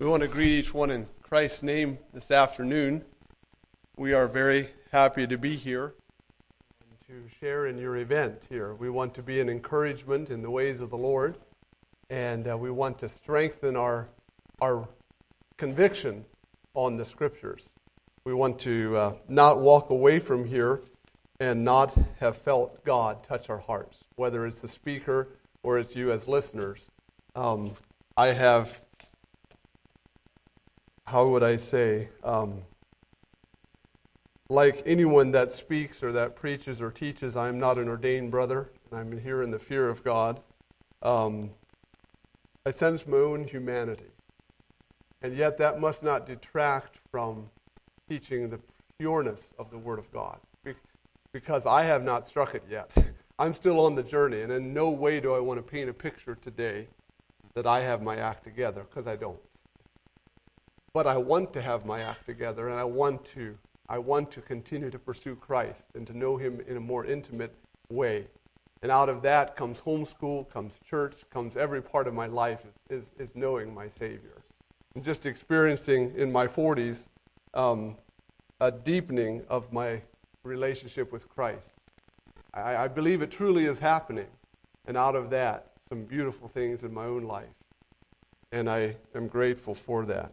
We want to greet each one in Christ's name this afternoon. We are very happy to be here and to share in your event here. We want to be an encouragement in the ways of the Lord, and we want to strengthen our conviction on the Scriptures. We want to not walk away from here and not have felt God touch our hearts, whether it's the speaker or it's you as listeners. I have, how would I say, like anyone that speaks or that preaches or teaches, I am not an ordained brother, and I'm here in the fear of God. I sense my own humanity, and yet that must not detract from teaching the pureness of the Word of God, because I have not struck it yet. I'm still on the journey, and in no way do I want to paint a picture today that I have my act together, because I don't. But I want to have my act together, and I want to continue to pursue Christ and to know Him in a more intimate way. And out of that comes homeschool, comes church, comes every part of my life is knowing my Savior. And just experiencing in my 40s a deepening of my relationship with Christ. I believe it truly is happening. And out of that, some beautiful things in my own life. And I am grateful for that.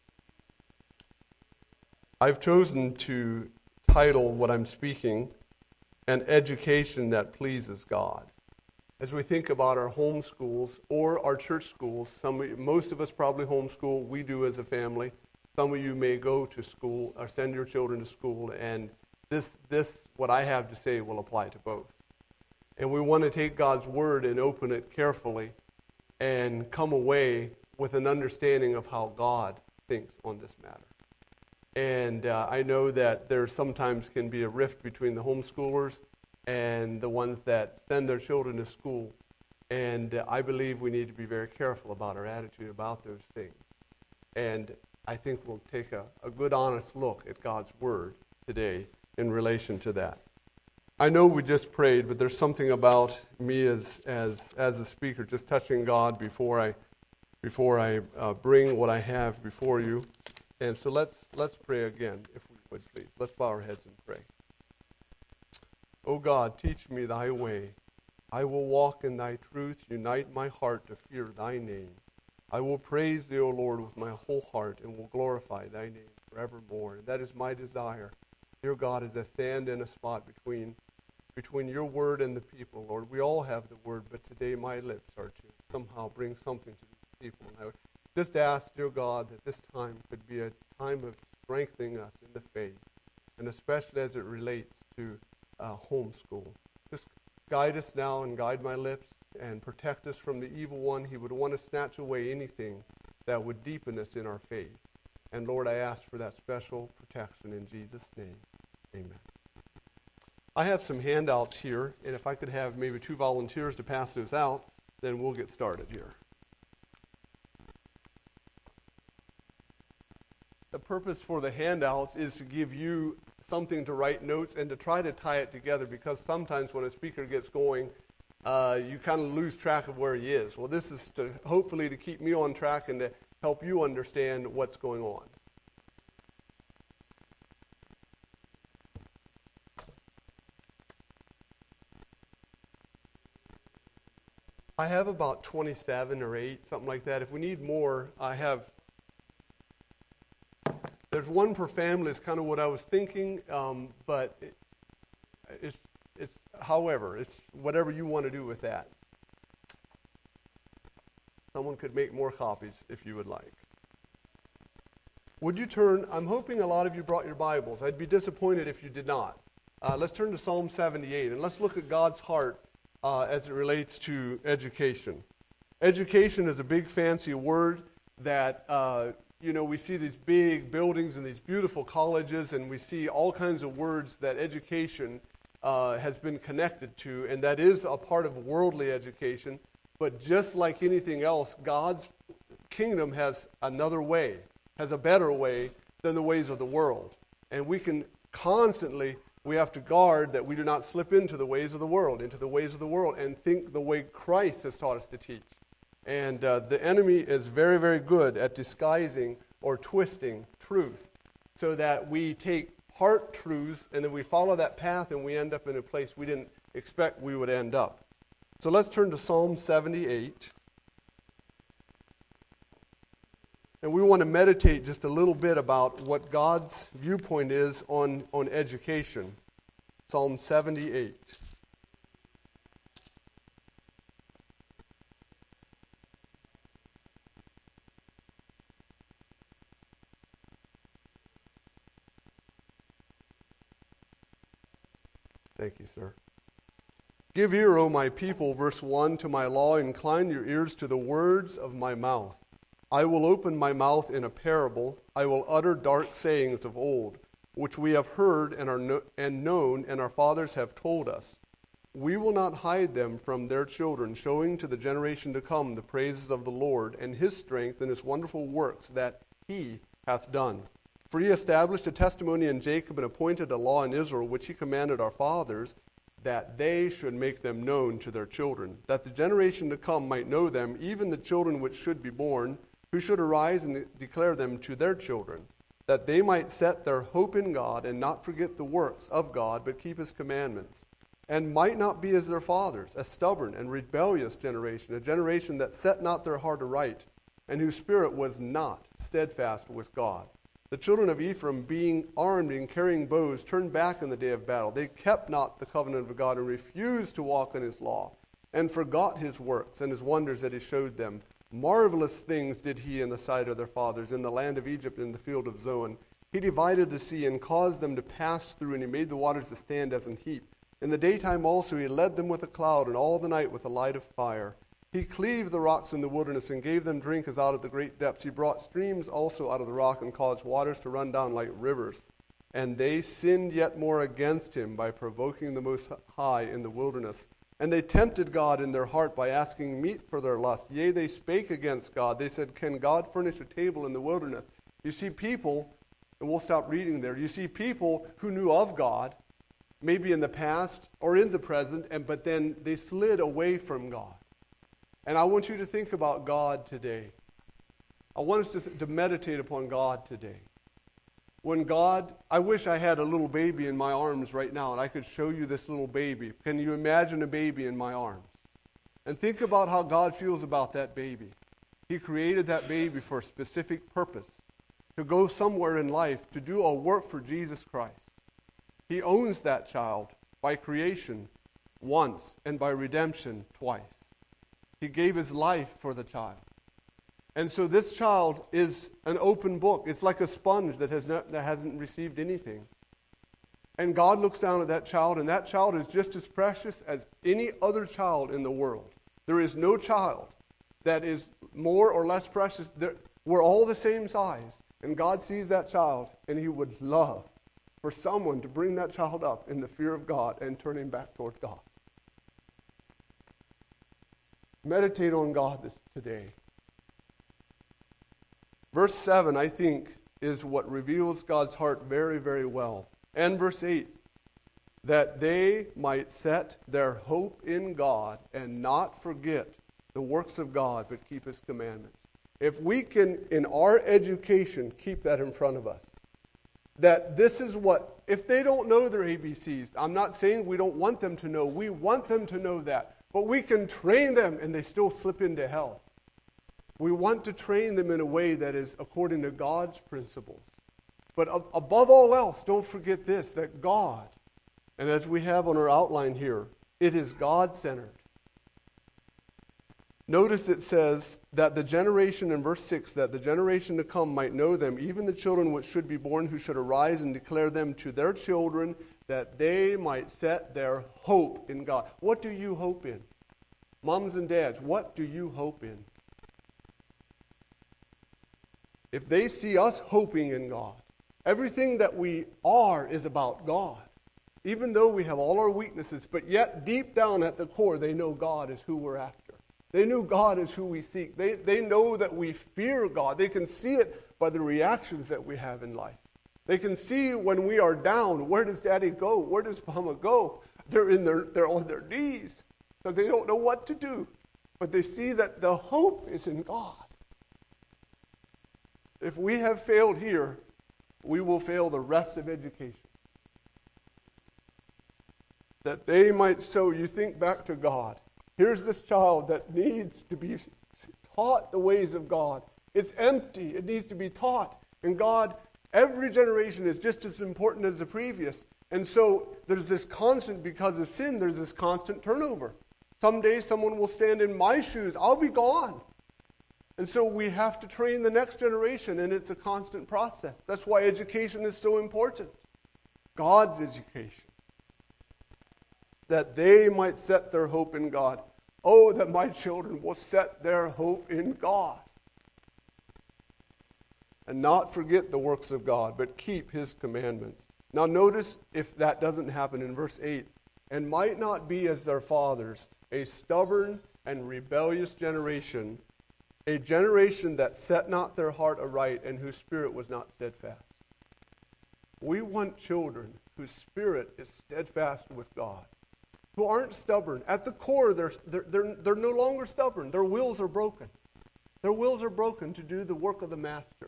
I've chosen to title what I'm speaking, An Education That Pleases God. As we think about our home schools or our church schools, most of us probably homeschool, we do as a family. Some of you may go to school or send your children to school, and this what I have to say will apply to both. And we want to take God's Word and open it carefully and come away with an understanding of how God thinks on this matter. And I know that there sometimes can be a rift between the homeschoolers and the ones that send their children to school. And I believe we need to be very careful about our attitude about those things. And I think we'll take a good, honest look at God's Word today in relation to that. I know we just prayed, but there's something about me as a speaker just touching God before I bring what I have before you. And so let's pray again, if we would, please. Let's bow our heads and pray. O God, teach me thy way. I will walk in thy truth. Unite my heart to fear thy name. I will praise thee, O Lord, with my whole heart, and will glorify thy name forevermore. And that is my desire. Dear God, as I stand in a spot between your word and the people, Lord, we all have the word, but today my lips are to somehow bring something to these people. And I would just ask, dear God, that this time could be a time of strengthening us in the faith, and especially as it relates to homeschool. Just guide us now and guide my lips and protect us from the evil one. He would want to snatch away anything that would deepen us in our faith. And Lord, I ask for that special protection in Jesus' name. Amen. I have some handouts here, and if I could have maybe 2 volunteers to pass those out, then we'll get started here. The purpose for the handouts is to give you something to write notes and to try to tie it together, because sometimes when a speaker gets going, you kind of lose track of where he is. Well, this is to hopefully to keep me on track and to help you understand what's going on. I have about 27 or 8, something like that. If we need more, there's one per family is kind of what I was thinking, but it's whatever you want to do with that. Someone could make more copies if you would like. Would you turn, I'm hoping a lot of you brought your Bibles. I'd be disappointed if you did not. Let's turn to Psalm 78, and let's look at God's heart as it relates to education. Education is a big fancy word that, we see these big buildings and these beautiful colleges, and we see all kinds of words that education has been connected to, and that is a part of worldly education. But just like anything else, God's kingdom has another way, has a better way than the ways of the world. And we have to guard that we do not slip into the ways of the world, and think the way Christ has taught us to teach. And the enemy is very, very good at disguising or twisting truth so that we take part truths and then we follow that path and we end up in a place we didn't expect we would end up. So let's turn to Psalm 78. And we want to meditate just a little bit about what God's viewpoint is on education. Psalm 78. Thank you, sir. Give ear, O my people, verse 1, to my law. Incline your ears to the words of my mouth. I will open my mouth in a parable. I will utter dark sayings of old, which we have heard and known, and our fathers have told us. We will not hide them from their children, showing to the generation to come the praises of the Lord and his strength and his wonderful works that he hath done. For he established a testimony in Jacob and appointed a law in Israel, which he commanded our fathers, that they should make them known to their children, that the generation to come might know them, even the children which should be born, who should arise and declare them to their children, that they might set their hope in God and not forget the works of God, but keep his commandments, and might not be as their fathers, a stubborn and rebellious generation, a generation that set not their heart aright, and whose spirit was not steadfast with God. The children of Ephraim, being armed and carrying bows, turned back in the day of battle. They kept not the covenant of God and refused to walk in his law, and forgot his works and his wonders that he showed them. Marvelous things did he in the sight of their fathers, in the land of Egypt, in the field of Zoan. He divided the sea and caused them to pass through, and he made the waters to stand as an heap. In the daytime also he led them with a cloud, and all the night with a light of fire. He cleaved the rocks in the wilderness and gave them drink as out of the great depths. He brought streams also out of the rock and caused waters to run down like rivers. And they sinned yet more against him by provoking the Most High in the wilderness. And they tempted God in their heart by asking meat for their lust. Yea, they spake against God. They said, can God furnish a table in the wilderness? You see people, and we'll stop reading there. You see people who knew of God, maybe in the past or in the present, but then they slid away from God. And I want you to think about God today. I want us to meditate upon God today. When God, I wish I had a little baby in my arms right now and I could show you this little baby. Can you imagine a baby in my arms? And think about how God feels about that baby. He created that baby for a specific purpose, to go somewhere in life, to do a work for Jesus Christ. He owns that child by creation once and by redemption twice. He gave his life for the child. And so this child is an open book. It's like a sponge that hasn't received anything. And God looks down at that child, and that child is just as precious as any other child in the world. There is no child that is more or less precious. We're all the same size. And God sees that child, and he would love for someone to bring that child up in the fear of God and turn him back toward God. Meditate on God today. Verse 7, I think, is what reveals God's heart very, very well. And verse 8, that they might set their hope in God and not forget the works of God, but keep his commandments. If we can, in our education, keep that in front of us, that this is what, if they don't know their ABCs, I'm not saying we don't want them to know. We want them to know that. But we can train them and they still slip into hell. We want to train them in a way that is according to God's principles. But above all else, don't forget this, that God, and as we have on our outline here, it is God-centered. Notice it says that the generation, in verse 6, that the generation to come might know them, even the children which should be born, who should arise and declare them to their children, that they might set their hope in God. What do you hope in? Moms and dads, what do you hope in? If they see us hoping in God, everything that we are is about God. Even though we have all our weaknesses, but yet deep down at the core, they know God is who we're after. They know God is who we seek. They know that we fear God. They can see it by the reactions that we have in life. They can see when we are down, where does Daddy go? Where does Mama go? They're on their knees because they don't know what to do. but they see that the hope is in God. If we have failed here, we will fail the rest of education. That they might show, you think back to God. Here's this child that needs to be taught the ways of God. It's empty. It needs to be taught. And God, every generation is just as important as the previous. And so there's this constant, because of sin, there's this constant turnover. Someday someone will stand in my shoes. I'll be gone. And so we have to train the next generation, and it's a constant process. That's why education is so important. God's education. That they might set their hope in God. Oh, that my children will set their hope in God. And not forget the works of God, but keep his commandments. Now notice if that doesn't happen in verse 8. And might not be as their fathers, a stubborn and rebellious generation, a generation that set not their heart aright and whose spirit was not steadfast. We want children whose spirit is steadfast with God, who aren't stubborn. At the core, they're no longer stubborn. Their wills are broken. Their wills are broken to do the work of the master.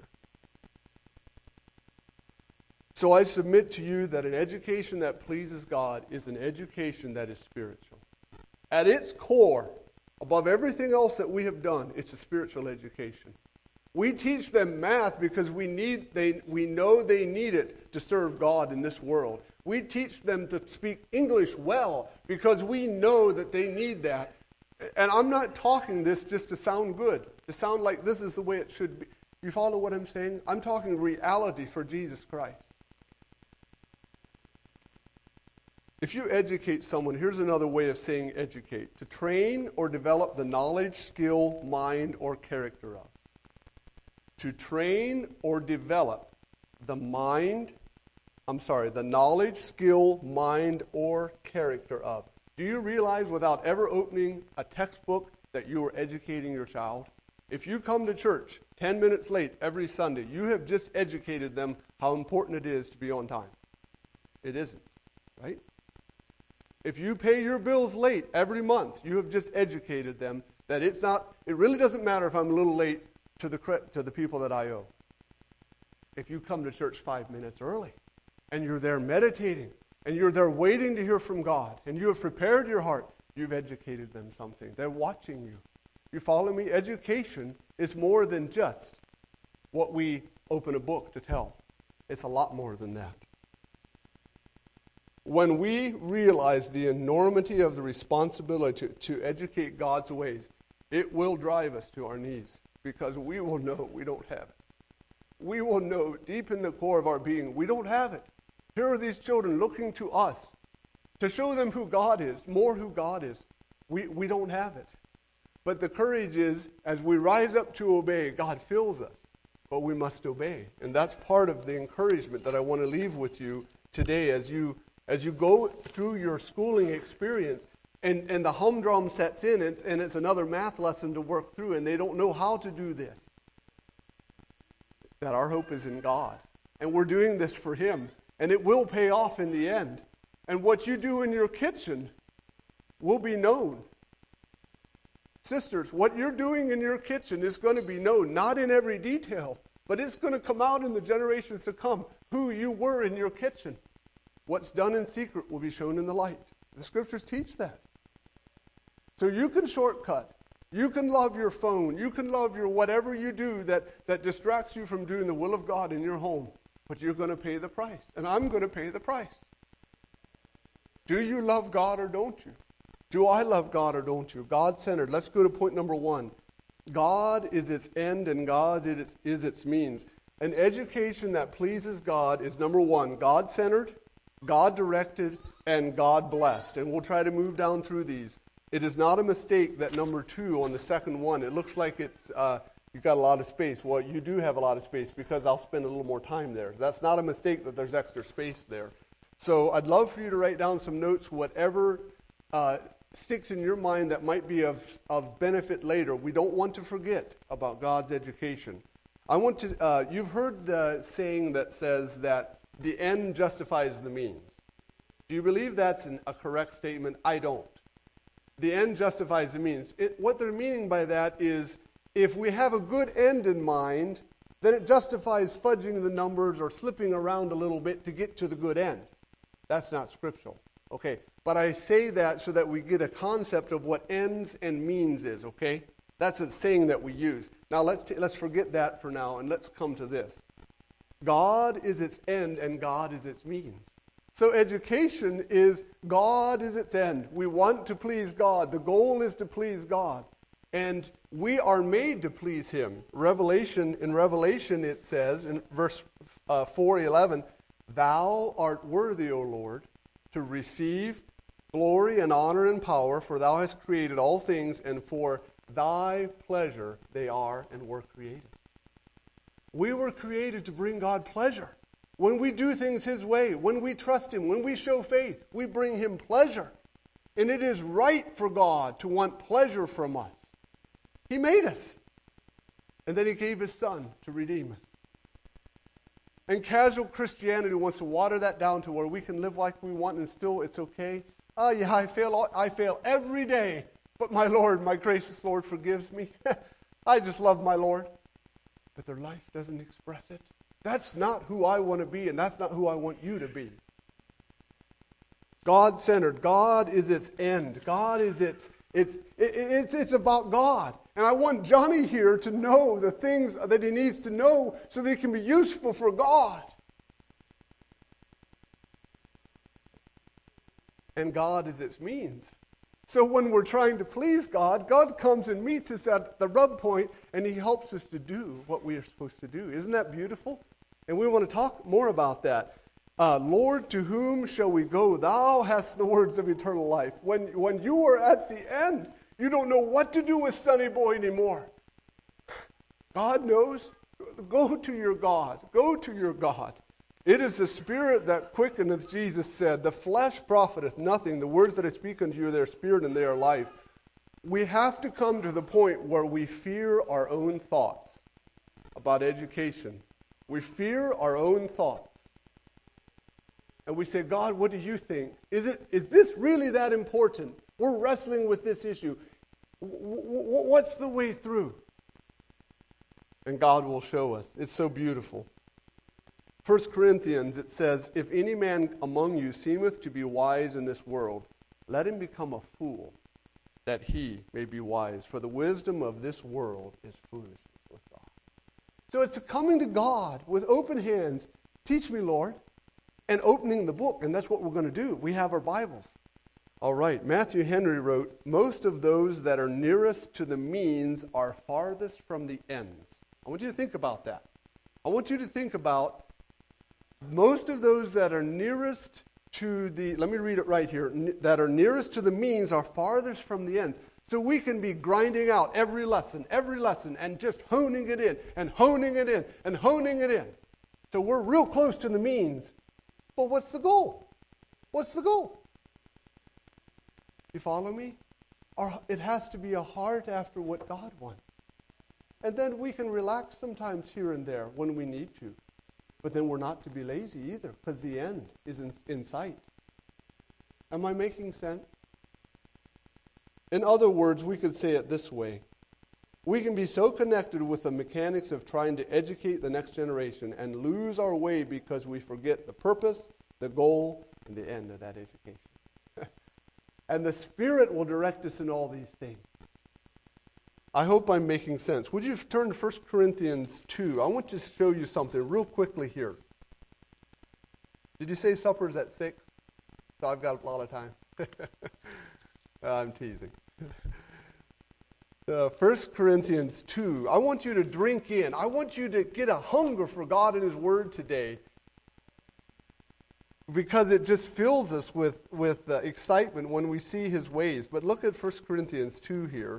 So I submit to you that an education that pleases God is an education that is spiritual. At its core, above everything else that we have done, it's a spiritual education. We teach them math because we know they need it to serve God in this world. We teach them to speak English well because we know that they need that. And I'm not talking this just to sound good, to sound like this is the way it should be. You follow what I'm saying? I'm talking reality for Jesus Christ. If you educate someone, here's another way of saying educate. To train or develop the knowledge, skill, mind, or character of. To train or develop the knowledge, skill, mind, or character of. Do you realize without ever opening a textbook that you are educating your child? If you come to church 10 minutes late every Sunday, you have just educated them how important it is to be on time. It isn't, right? If you pay your bills late every month, you have just educated them that it really doesn't matter if I'm a little late to the people that I owe. If you come to church 5 minutes early, and you're there meditating, and you're there waiting to hear from God, and you have prepared your heart, you've educated them something. They're watching you. You follow me? Education is more than just what we open a book to tell. It's a lot more than that. When we realize the enormity of the responsibility to educate God's ways, it will drive us to our knees because we will know we don't have it. We will know deep in the core of our being, we don't have it. Here are these children looking to us to show them who God is, more who God is. We don't have it. But the courage is, as we rise up to obey, God fills us, but we must obey. And that's part of the encouragement that I want to leave with you today as you go through your schooling experience and the humdrum sets in and it's another math lesson to work through and they don't know how to do this. That our hope is in God. And we're doing this for Him. And it will pay off in the end. And what you do in your kitchen will be known. Sisters, what you're doing in your kitchen is going to be known, not in every detail, but it's going to come out in the generations to come, who you were in your kitchen. What's done in secret will be shown in the light. The scriptures teach that. So you can shortcut. You can love your phone. You can love your whatever you do that distracts you from doing the will of God in your home. But you're going to pay the price. And I'm going to pay the price. Do you love God or don't you? Do I love God or don't you? God-centered. Let's go to point number 1. God is its end and God is its means. An education that pleases God is number 1, God-centered, God-directed, and God-blessed. And we'll try to move down through these. It is not a mistake that number 2 on the second one, it looks like it's you've got a lot of space. Well, you do have a lot of space because I'll spend a little more time there. That's not a mistake that there's extra space there. So I'd love for you to write down some notes, whatever sticks in your mind that might be of benefit later. We don't want to forget about God's education. I want to. You've heard the saying that says that the end justifies the means. Do you believe that's a correct statement? I don't. The end justifies the means. What they're meaning by that is if we have a good end in mind, then it justifies fudging the numbers or slipping around a little bit to get to the good end. That's not scriptural. Okay, but I say that so that we get a concept of what ends and means is, okay? That's a saying that we use. Now let's forget that for now and let's come to this. God is its end and God is its means. So education is God is its end. We want to please God. The goal is to please God. And we are made to please Him. In Revelation it says in verse 4:11, Thou art worthy, O Lord, to receive glory and honor and power, for Thou hast created all things, and for Thy pleasure they are and were created. We were created to bring God pleasure. When we do things His way, when we trust Him, when we show faith, we bring Him pleasure. And it is right for God to want pleasure from us. He made us. And then He gave His Son to redeem us. And casual Christianity wants to water that down to where we can live like we want and still it's okay. Oh yeah, I fail every day. But my Lord, my gracious Lord forgives me. I just love my Lord. But their life doesn't express it. That's not who I want to be, and that's not who I want you to be. God-centered. God is its end. God is it's about God. And I want Johnny here to know the things that he needs to know so that he can be useful for God. And God is its means. So when we're trying to please God, God comes and meets us at the rub point, and He helps us to do what we are supposed to do. Isn't that beautiful? And we want to talk more about that. Lord, to whom shall we go? Thou hast the words of eternal life. When you are at the end, you don't know what to do with Sonny Boy anymore. God knows. Go to your God. Go to your God. It is the Spirit that quickeneth, Jesus said. The flesh profiteth nothing. The words that I speak unto you, they are spirit and they are life. We have to come to the point where we fear our own thoughts about education. We fear our own thoughts. And we say, God, what do you think? Is this really that important? We're wrestling with this issue. What's the way through? And God will show us. It's so beautiful. 1 Corinthians, it says, If any man among you seemeth to be wise in this world, let him become a fool, that he may be wise. For the wisdom of this world is foolishness with God. So it's coming to God with open hands. Teach me, Lord. And opening the book. And that's what we're going to do. We have our Bibles. All right. Matthew Henry wrote, Most of those that are nearest to the means are farthest from the ends. I want you to think about that. I want you to think about most of those that are nearest to the, let me read it right here, that are nearest to the means are farthest from the ends. So we can be grinding out every lesson, and just honing it in, and honing it in, and honing it in. So we're real close to the means. But what's the goal? What's the goal? You follow me? It has to be a heart after what God wants. And then we can relax sometimes here and there when we need to. But then we're not to be lazy either, because the end is in sight. Am I making sense? In other words, we could say it this way. We can be so connected with the mechanics of trying to educate the next generation and lose our way because we forget the purpose, the goal, and the end of that education. And the Spirit will direct us in all these things. I hope I'm making sense. Would you turn to 1 Corinthians 2? I want to show you something real quickly here. Did you say supper's at 6? So I've got a lot of time. I'm teasing. 1 Corinthians 2. I want you to drink in. I want you to get a hunger for God and His Word today, because it just fills us with excitement when we see His ways. But look at 1 Corinthians 2 here.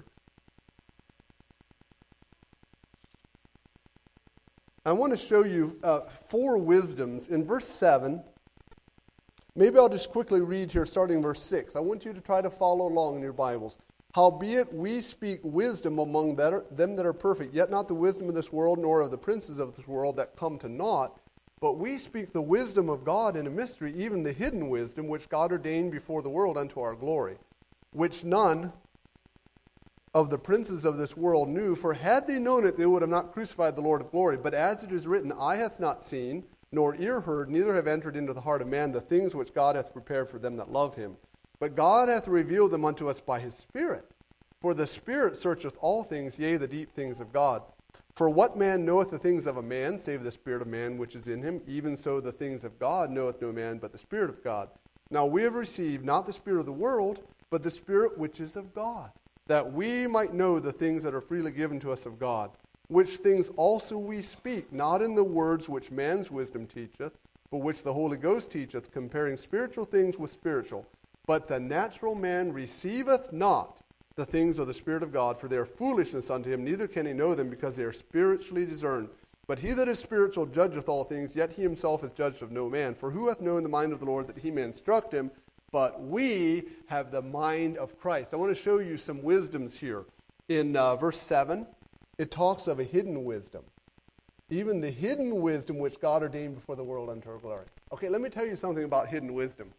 I want to show you 4 wisdoms. In verse 7, maybe I'll just quickly read here starting verse 6. I want you to try to follow along in your Bibles. Howbeit we speak wisdom among them that are perfect, yet not the wisdom of this world, nor of the princes of this world that come to naught. But we speak the wisdom of God in a mystery, even the hidden wisdom which God ordained before the world unto our glory. which none of the princes of this world knew, for had they known it, they would have not crucified the Lord of glory. But as it is written, eye hath not seen, nor ear heard, neither have entered into the heart of man the things which God hath prepared for them that love him. But God hath revealed them unto us by his Spirit. For the Spirit searcheth all things, yea, the deep things of God. For what man knoweth the things of a man, save the spirit of man which is in him? Even so the things of God knoweth no man, but the Spirit of God. Now we have received not the spirit of the world, but the Spirit which is of God, that we might know the things that are freely given to us of God. Which things also we speak, not in the words which man's wisdom teacheth, but which the Holy Ghost teacheth, comparing spiritual things with spiritual. But the natural man receiveth not the things of the Spirit of God, for they are foolishness unto him, neither can he know them, because they are spiritually discerned. But he that is spiritual judgeth all things, yet he himself is judged of no man. For who hath known the mind of the Lord, that he may instruct him? But we have the mind of Christ. I want to show you some wisdoms here. In verse 7, it talks of a hidden wisdom. Even the hidden wisdom which God ordained before the world unto our glory. Okay, let me tell you something about hidden wisdom.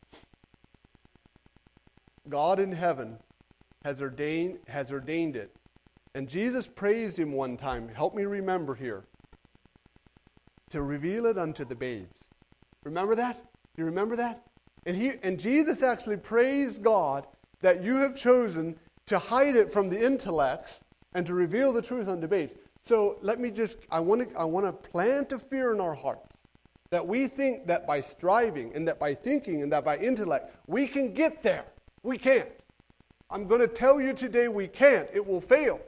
God in heaven has ordained it. And Jesus praised him one time, help me remember here, to reveal it unto the babes. Remember that? Do you remember that? And Jesus actually praised God that you have chosen to hide it from the intellects and to reveal the truth unto babes. So let me I want to plant a fear in our hearts that we think that by striving and that by thinking and that by intellect we can get there. We can't. I'm going to tell you today we can't. It will fail.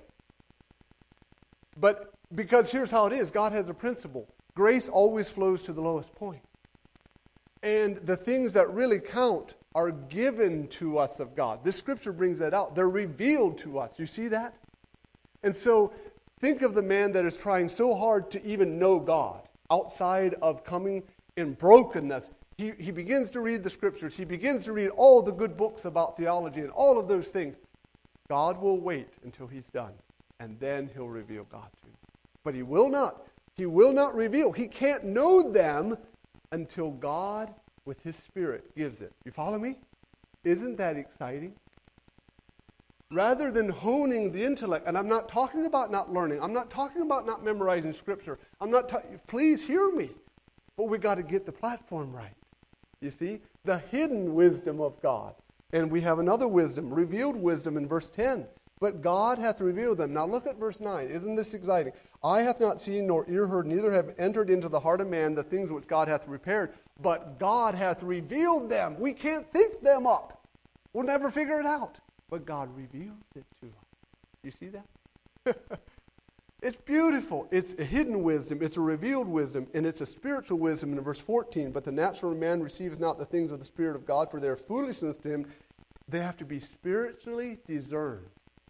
But because here's how it is. God has a principle. Grace always flows to the lowest point. And the things that really count are given to us of God. This scripture brings that out. They're revealed to us. You see that? And so think of the man that is trying so hard to even know God outside of coming in brokenness. He begins to read the scriptures. He begins to read all the good books about theology and all of those things. God will wait until he's done, and then he'll reveal God to him. But he will not. He will not reveal. He can't know them until God, with his Spirit, gives it. You follow me? Isn't that exciting? Rather than honing the intellect, and I'm not talking about not learning. I'm not talking about not memorizing scripture. Please hear me. But we got to get the platform right. You see, the hidden wisdom of God. And we have another wisdom, revealed wisdom in verse 10. But God hath revealed them. Now look at verse 9. Isn't this exciting? Eye hath not seen, nor ear heard, neither have entered into the heart of man the things which God hath prepared. But God hath revealed them. We can't think them up. We'll never figure it out. But God reveals it to us. You see that? It's beautiful. It's a hidden wisdom. It's a revealed wisdom. And it's a spiritual wisdom in verse 14. But the natural man receives not the things of the Spirit of God, for they are foolishness to him. They have to be spiritually discerned.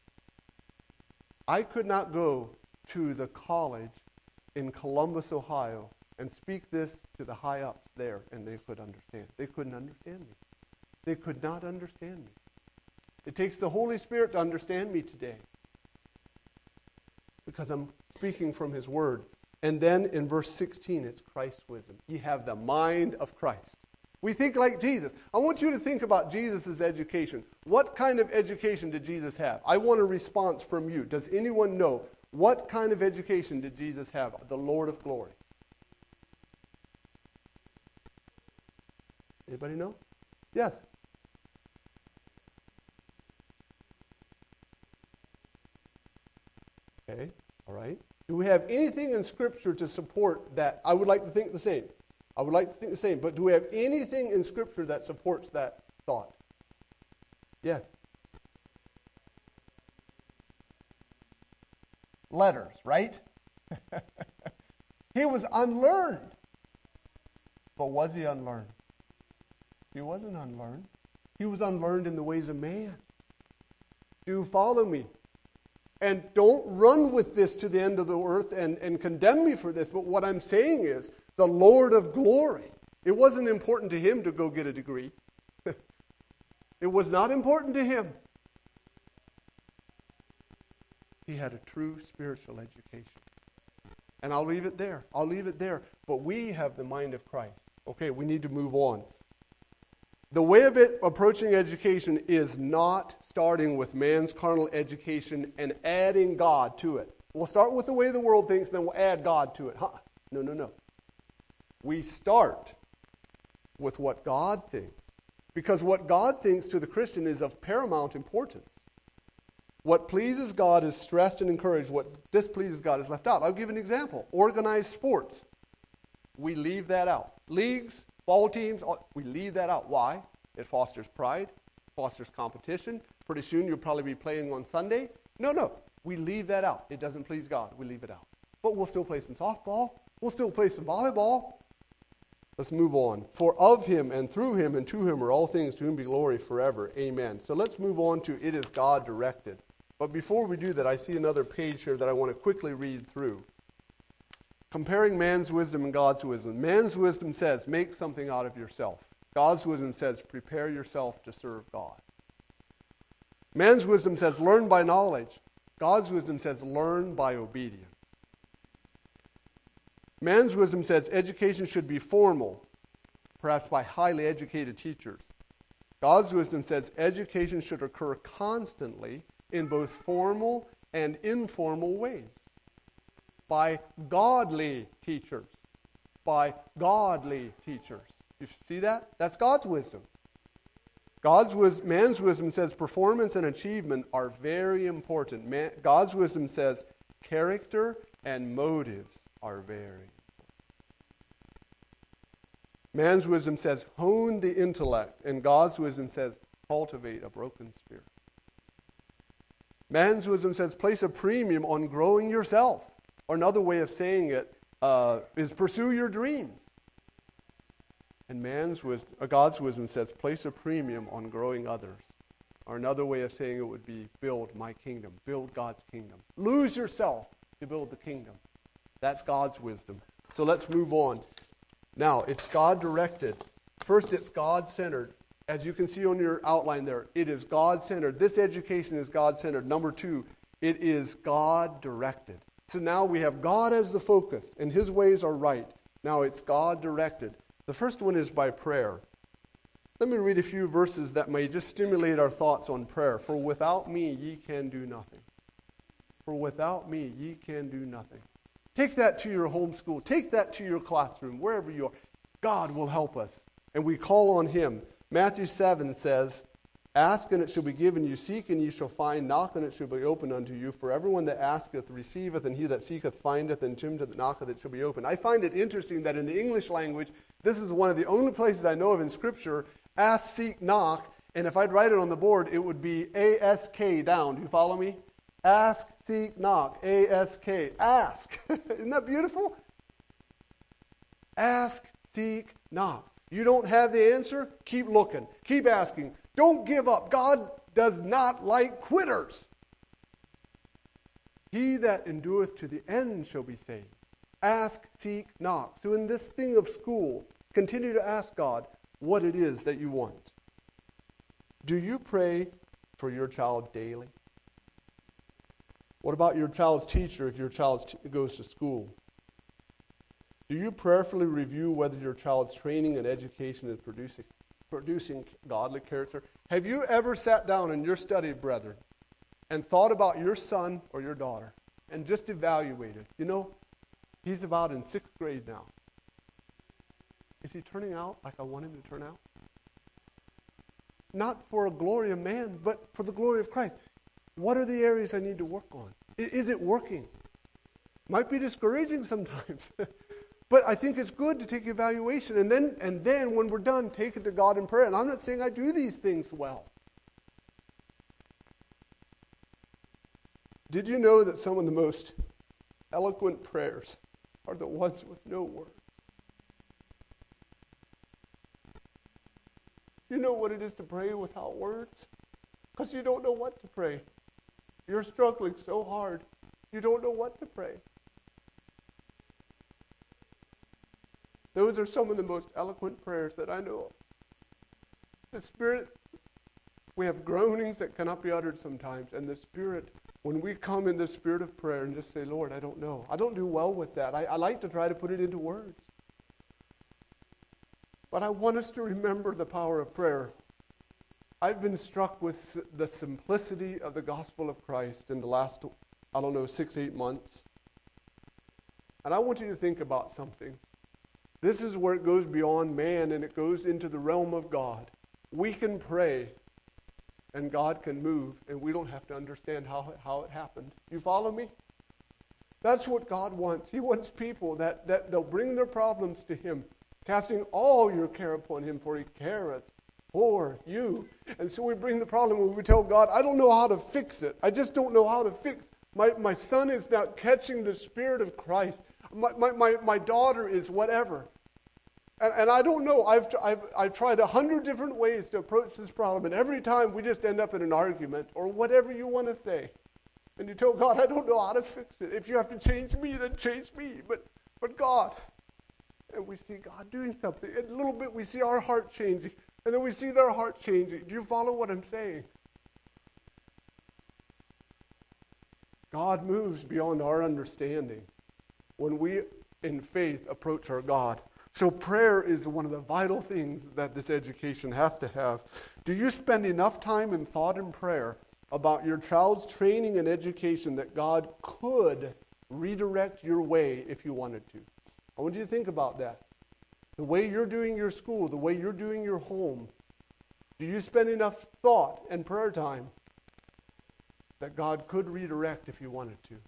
I could not go to the college in Columbus, Ohio, and speak this to the high-ups there, and they could understand. They couldn't understand me. They could not understand me. It takes the Holy Spirit to understand me today, because I'm speaking from his word. And then in verse 16, it's Christ's wisdom. Ye have the mind of Christ. We think like Jesus. I want you to think about Jesus' education. What kind of education did Jesus have? I want a response from you. Does anyone know what kind of education did Jesus have? The Lord of glory. Anybody know? Yes. Okay, all right. Do we have anything in Scripture to support that? I would like to think the same. But do we have anything in Scripture that supports that thought? Yes. Letters, right? He was unlearned. But was he unlearned? He wasn't unlearned. He was unlearned in the ways of man. Do you follow me? And don't run with this to the end of the earth and condemn me for this. But what I'm saying is, the Lord of glory. It wasn't important to him to go get a degree. It was not important to him. He had a true spiritual education. And I'll leave it there. But we have the mind of Christ. Okay, we need to move on. The way of it approaching education is not starting with man's carnal education and adding God to it. We'll start with the way the world thinks, then we'll add God to it. No. We start with what God thinks. Because what God thinks to the Christian is of paramount importance. What pleases God is stressed and encouraged. What displeases God is left out. I'll give an example. Organized sports. We leave that out. Leagues, ball teams, we leave that out. Why? It fosters pride, fosters competition. Pretty soon you'll probably be playing on Sunday. No. We leave that out. It doesn't please God. We leave it out. But we'll still play some softball. We'll still play some volleyball. Let's move on. For of him and through him and to him are all things, to whom be glory forever. Amen. So let's move on to it is God directed. But before we do that, I see another page here that I want to quickly read through. Comparing man's wisdom and God's wisdom. Man's wisdom says, make something out of yourself. God's wisdom says, prepare yourself to serve God. Man's wisdom says, learn by knowledge. God's wisdom says, learn by obedience. Man's wisdom says education should be formal, perhaps by highly educated teachers. God's wisdom says education should occur constantly in both formal and informal ways. By godly teachers. By godly teachers. You see that? That's God's wisdom. Man's wisdom says performance and achievement are very important. God's wisdom says character and motives are very important. Man's wisdom says hone the intellect, and God's wisdom says cultivate a broken spirit. Man's wisdom says place a premium on growing yourself. Or another way of saying it is pursue your dreams. And God's wisdom says place a premium on growing others. Or another way of saying it would be build my kingdom, build God's kingdom. Lose yourself to build the kingdom. That's God's wisdom. So let's move on. Now, it's God-directed. First, it's God-centered. As you can see on your outline there, it is God-centered. This education is God-centered. Number 2, it is God-directed. So now we have God as the focus, and his ways are right. Now it's God-directed. The first one is by prayer. Let me read a few verses that may just stimulate our thoughts on prayer. For without me, ye can do nothing. For without me, ye can do nothing. Take that to your home school. Take that to your classroom, wherever you are. God will help us, and we call on him. Matthew 7 says, ask and it shall be given you, seek and ye shall find, knock and it shall be opened unto you. For everyone that asketh receiveth, and he that seeketh findeth, and to him that knocketh it shall be opened. I find it interesting that in the English language, this is one of the only places I know of in Scripture, ask, seek, knock, and if I'd write it on the board, it would be A-S-K down. Do you follow me? Ask, seek, knock, A-S-K. Ask. Isn't that beautiful? Ask, seek, knock. You don't have the answer? Keep looking. Keep asking. Don't give up. God does not like quitters. He that endureth to the end shall be saved. Ask, seek, knock. So in this thing of school, continue to ask God what it is that you want. Do you pray for your child daily? What about your child's teacher if your child goes to school? Do you prayerfully review whether your child's training and education is producing godly character? Have you ever sat down in your study, brethren, and thought about your son or your daughter and just evaluated? You know, he's about in 6th grade now. Is he turning out like I want him to turn out? Not for a glory of man, but for the glory of Christ. What are the areas I need to work on? Is it working? Might be discouraging sometimes. But I think it's good to take evaluation. And then when we're done, take it to God in prayer. And I'm not saying I do these things well. Did you know that some of the most eloquent prayers are the ones with no words? You know what it is to pray without words? Because you don't know what to pray. You're struggling so hard. You don't know what to pray. Those are some of the most eloquent prayers that I know of. The Spirit, we have groanings that cannot be uttered sometimes. And the Spirit, when we come in the spirit of prayer and just say, Lord, I don't know. I don't do well with that. I like to try to put it into words. But I want us to remember the power of prayer. I've been struck with the simplicity of the gospel of Christ in the last, 6-8 months. And I want you to think about something. This is where it goes beyond man and it goes into the realm of God. We can pray and God can move and we don't have to understand how it happened. You follow me? That's what God wants. He wants people that they'll bring their problems to Him, casting all your care upon Him, for He careth for you. And so we bring the problem and we tell God, I don't know how to fix it. I just don't know how to fix. My son is not catching the Spirit of Christ. My daughter is whatever. And I don't know. I've tried 100 different ways to approach this problem, and every time we just end up in an argument or whatever you want to say. And you tell God, I don't know how to fix it. If you have to change me, then change me. But God. And we see God doing something. And a little bit we see our heart changing. And then we see their heart changing. Do you follow what I'm saying? God moves beyond our understanding when we, in faith, approach our God. So prayer is one of the vital things that this education has to have. Do you spend enough time in thought and prayer about your child's training and education that God could redirect your way if you wanted to? I want you to think about that. The way you're doing your school, the way you're doing your home, do you spend enough thought and prayer time that God could redirect if you wanted to?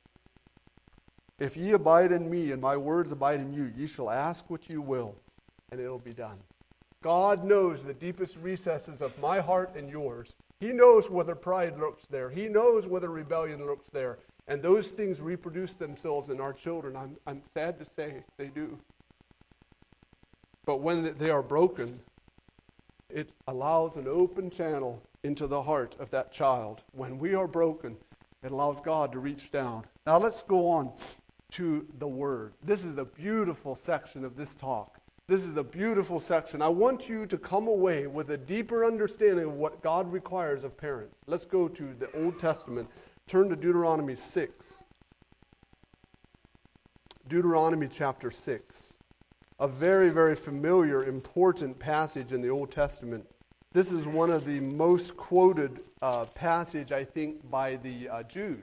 If ye abide in me and my words abide in you, ye shall ask what you will, and it'll be done. God knows the deepest recesses of my heart and yours. He knows whether pride lurks there. He knows whether rebellion lurks there. And those things reproduce themselves in our children. I'm sad to say they do. But when they are broken, it allows an open channel into the heart of that child. When we are broken, it allows God to reach down. Now let's go on to the Word. This is a beautiful section of this talk. This is a beautiful section. I want you to come away with a deeper understanding of what God requires of parents. Let's go to the Old Testament. Turn to Deuteronomy 6. Deuteronomy chapter 6. A very, very familiar, important passage in the Old Testament. This is one of the most quoted passage, I think, by the Jews.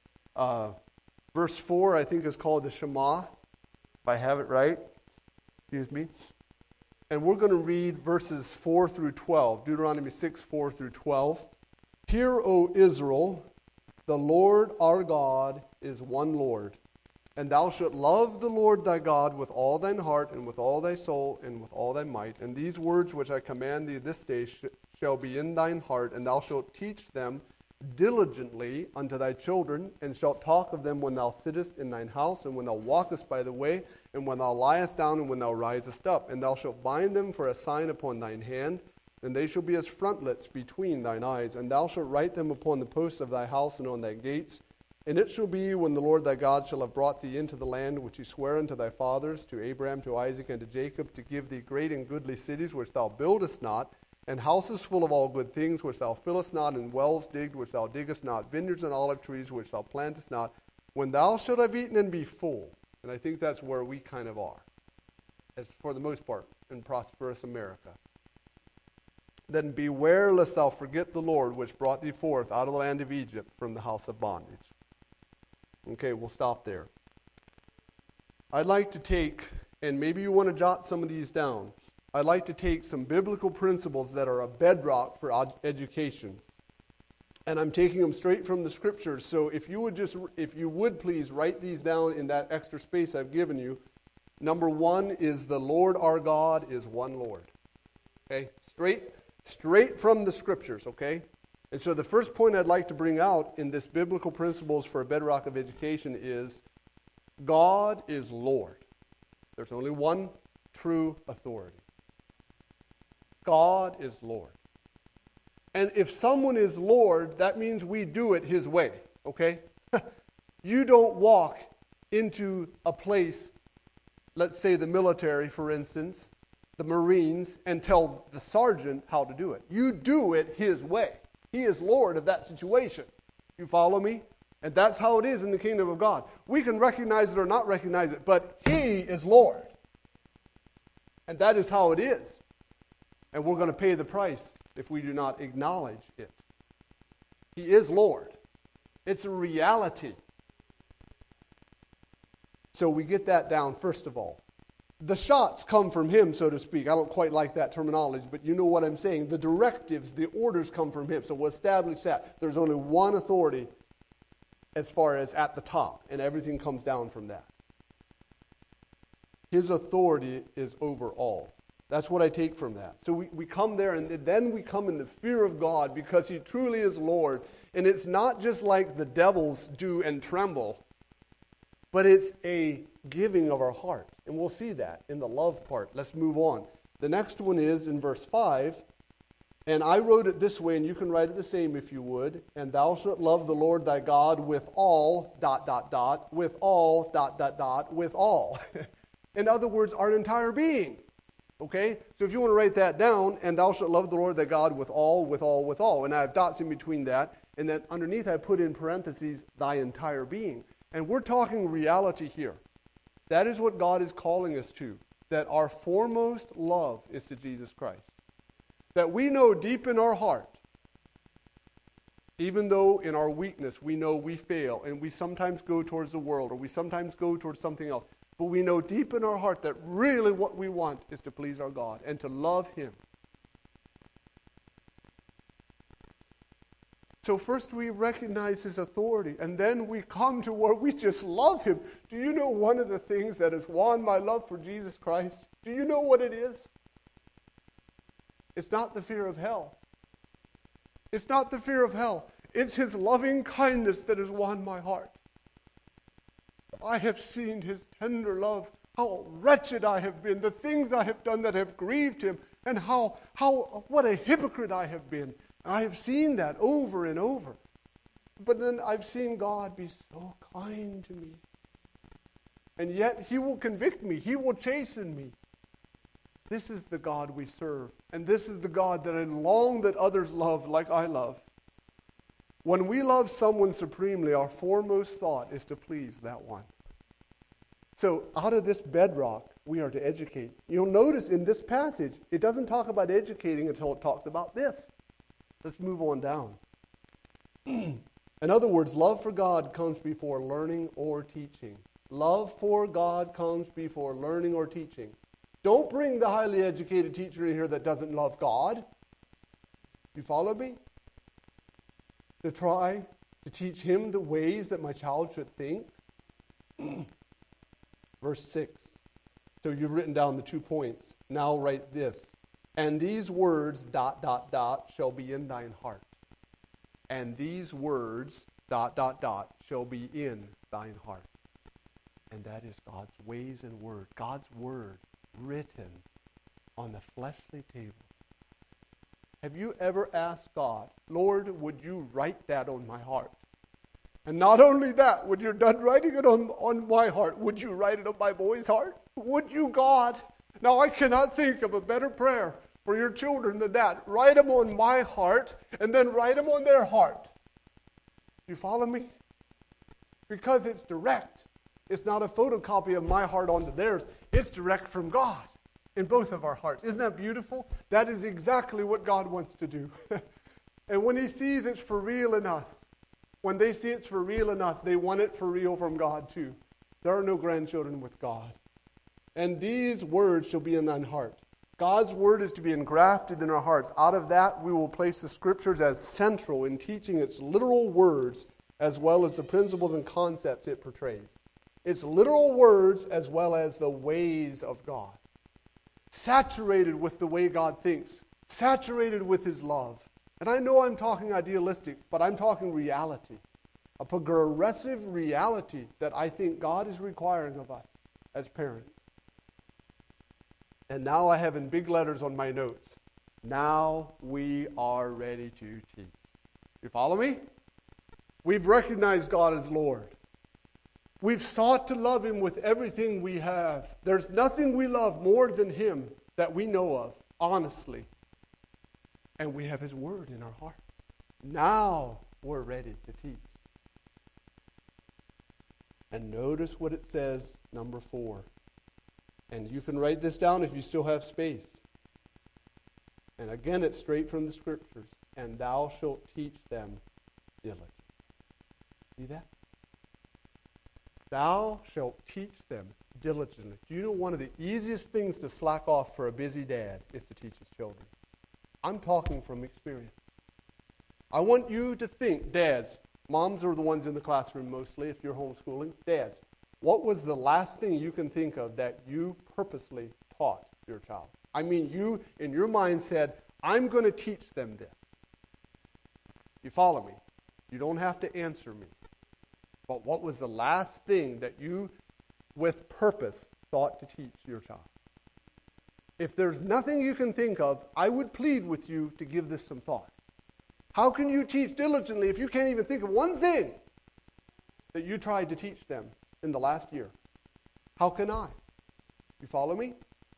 Verse 4, I think, is called the Shema, if I have it right. Excuse me. And we're going to read verses 4 through 12. Deuteronomy 6, 4 through 12. Hear, O Israel, the Lord our God is one Lord. And thou shalt love the Lord thy God with all thine heart, and with all thy soul, and with all thy might. And these words which I command thee this day shall be in thine heart, and thou shalt teach them diligently unto thy children, and shalt talk of them when thou sittest in thine house, and when thou walkest by the way, and when thou liest down, and when thou risest up. And thou shalt bind them for a sign upon thine hand, and they shall be as frontlets between thine eyes. And thou shalt write them upon the posts of thy house and on thy gates. And it shall be, when the Lord thy God shall have brought thee into the land which he sware unto thy fathers, to Abraham, to Isaac, and to Jacob, to give thee great and goodly cities which thou buildest not, and houses full of all good things which thou fillest not, and wells digged which thou diggest not, vineyards and olive trees which thou plantest not, when thou shalt have eaten and be full. And I think that's where we kind of are, as for the most part, in prosperous America. Then beware lest thou forget the Lord which brought thee forth out of the land of Egypt from the house of bondage. Okay, we'll stop there. I'd like to take, and maybe you want to jot some of these down, I'd like to take some biblical principles that are a bedrock for education. And I'm taking them straight from the scriptures. So if you would please write these down in that extra space I've given you. Number 1 is the Lord our God is one Lord. Okay? Straight from the scriptures, okay? And so the first point I'd like to bring out in this biblical principles for a bedrock of education is God is Lord. There's only one true authority. God is Lord. And if someone is Lord, that means we do it His way, okay? You don't walk into a place, let's say the military, for instance, the Marines, and tell the sergeant how to do it. You do it His way. He is Lord of that situation. You follow me? And that's how it is in the kingdom of God. We can recognize it or not recognize it, but He is Lord. And that is how it is. And we're going to pay the price if we do not acknowledge it. He is Lord. It's a reality. So we get that down first of all. The shots come from him, so to speak. I don't quite like that terminology, but you know what I'm saying. The directives, the orders come from him. So we'll establish that. There's only one authority as far as at the top, and everything comes down from that. His authority is over all. That's what I take from that. So we come there, and then we come in the fear of God because he truly is Lord. And it's not just like the devils do and tremble, but it's a giving of our heart. And we'll see that in the love part. Let's move on. The next one is in verse 5. And I wrote it this way, and you can write it the same if you would. And thou shalt love the Lord thy God with all, with all, with all. In other words, our entire being. Okay? So if you want to write that down, and thou shalt love the Lord thy God with all, with all, with all. And I have dots in between that. And then underneath I put in parentheses, thy entire being. And we're talking reality here. That is what God is calling us to. That our foremost love is to Jesus Christ. That we know deep in our heart, even though in our weakness we know we fail and we sometimes go towards the world or we sometimes go towards something else, but we know deep in our heart that really what we want is to please our God and to love him. So first we recognize his authority, and then we come to where we just love him. Do you know one of the things that has won my love for Jesus Christ? Do you know what it is? It's not the fear of hell. It's not the fear of hell. It's his loving kindness that has won my heart. I have seen his tender love, how wretched I have been, the things I have done that have grieved him, and what a hypocrite I have been. I have seen that over and over. But then I've seen God be so kind to me. And yet he will convict me. He will chasten me. This is the God we serve. And this is the God that I long that others love like I love. When we love someone supremely, our foremost thought is to please that one. So out of this bedrock, we are to educate. You'll notice in this passage, it doesn't talk about educating until it talks about this. Let's move on down. In other words, love for God comes before learning or teaching. Love for God comes before learning or teaching. Don't bring the highly educated teacher in here that doesn't love God. You follow me? To try to teach him the ways that my child should think. Verse 6. So you've written down the 2 points. Now write this. And these words, shall be in thine heart. And these words, shall be in thine heart. And that is God's ways and word. God's word written on the fleshly tables. Have you ever asked God, Lord, would you write that on my heart? And not only that, when you're done writing it on my heart, would you write it on my boy's heart? Would you, God? Now, I cannot think of a better prayer for your children than that. Write them on my heart, and then write them on their heart. You follow me? Because it's direct. It's not a photocopy of my heart onto theirs. It's direct from God in both of our hearts. Isn't that beautiful? That is exactly what God wants to do. And when he sees it's for real in us, when they see it's for real in us, they want it for real from God too. There are no grandchildren with God. And these words shall be in thine heart. God's word is to be engrafted in our hearts. Out of that, we will place the scriptures as central in teaching its literal words as well as the principles and concepts it portrays. Its literal words as well as the ways of God. Saturated with the way God thinks. Saturated with his love. And I know I'm talking idealistic, but I'm talking reality. A progressive reality that I think God is requiring of us as parents. And now I have in big letters on my notes, now we are ready to teach. You follow me? We've recognized God as Lord. We've sought to love him with everything we have. There's nothing we love more than him that we know of, honestly. And we have his word in our heart. Now we're ready to teach. And notice what it says, number 4. And you can write this down if you still have space. And again, it's straight from the Scriptures. And thou shalt teach them diligently. See that? Thou shalt teach them diligently. Do you know one of the easiest things to slack off for a busy dad is to teach his children? I'm talking from experience. I want you to think, dads, moms are the ones in the classroom mostly if you're homeschooling. Dads, what was the last thing you can think of that you purposely taught your child? I mean, you, in your mind, said, I'm going to teach them this. You follow me? You don't have to answer me. But what was the last thing that you, with purpose, thought to teach your child? If there's nothing you can think of, I would plead with you to give this some thought. How can you teach diligently if you can't even think of one thing that you tried to teach them in the last year? How can I? You follow me?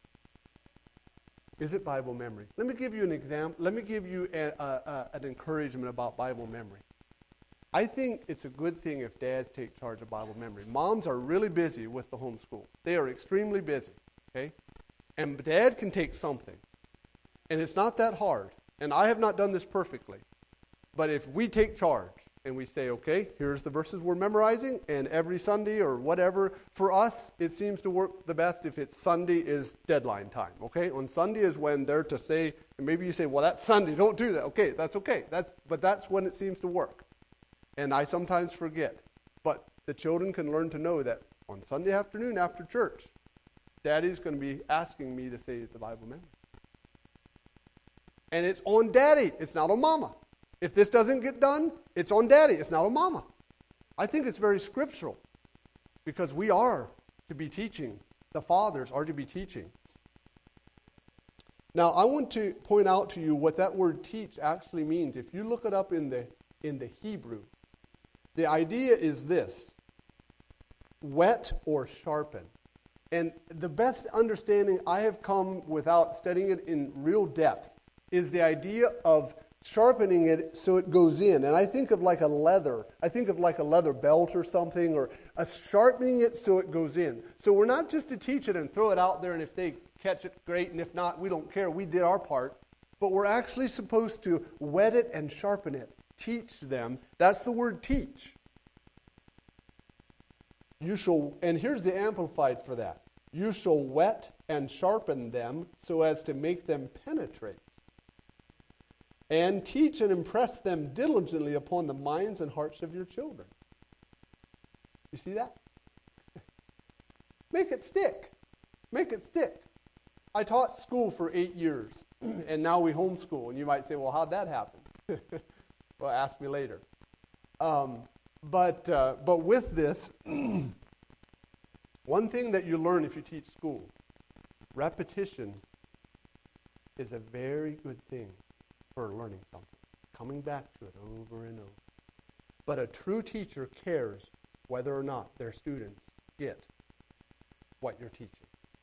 Is it Bible memory? Let me give you an example. Let me give you an encouragement about Bible memory. I think it's a good thing if dads take charge of Bible memory. Moms are really busy with the homeschool. They are extremely busy, okay? And dad can take something. And it's not that hard. And I have not done this perfectly. But if we take charge and we say, okay, here's the verses we're memorizing, and every Sunday or whatever, for us, it seems to work the best if it's Sunday is deadline time, okay? On Sunday is when they're to say, and maybe you say, well, that's Sunday, don't do that. Okay, that's okay. But that's when it seems to work. And I sometimes forget. But the children can learn to know that on Sunday afternoon after church, Daddy's going to be asking me to say the Bible memory. And it's on Daddy. It's not on Mama. If this doesn't get done, it's on Daddy. It's not on Mama. I think it's very scriptural because we are to be teaching. The fathers are to be teaching. Now, I want to point out to you what that word teach actually means. If you look it up in the Hebrew, the idea is this: whet or sharpen. And the best understanding I have come without studying it in real depth is the idea of sharpening it so it goes in. And I think of like a leather. I think of like a leather belt or something, or sharpening it so it goes in. So we're not just to teach it and throw it out there, and if they catch it, great, and if not, we don't care. We did our part. But we're actually supposed to whet it and sharpen it. Teach them. That's the word teach. You shall, and here's the amplified for that. You shall whet and sharpen them so as to make them penetrate. And teach and impress them diligently upon the minds and hearts of your children. You see that? Make it stick. Make it stick. I taught school for 8 years, and now we homeschool. And you might say, well, how'd that happen? Well, ask me later. But with this, one thing that you learn if you teach school, repetition is a very good thing for learning something. Coming back to it over and over. But a true teacher cares whether or not their students get what you're teaching.